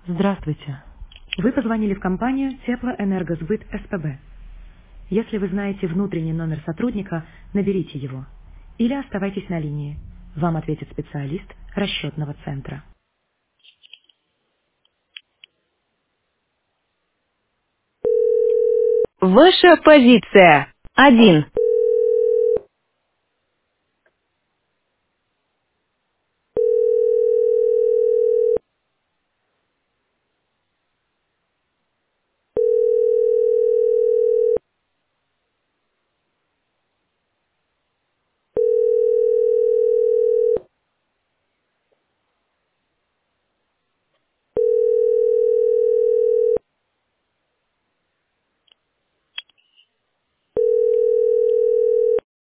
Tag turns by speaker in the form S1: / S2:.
S1: Здравствуйте. Вы позвонили в компанию Теплоэнергосбыт СПБ. Если вы знаете внутренний номер сотрудника, наберите его. Или оставайтесь на линии. Вам ответит специалист расчетного центра.
S2: Ваша позиция. 1.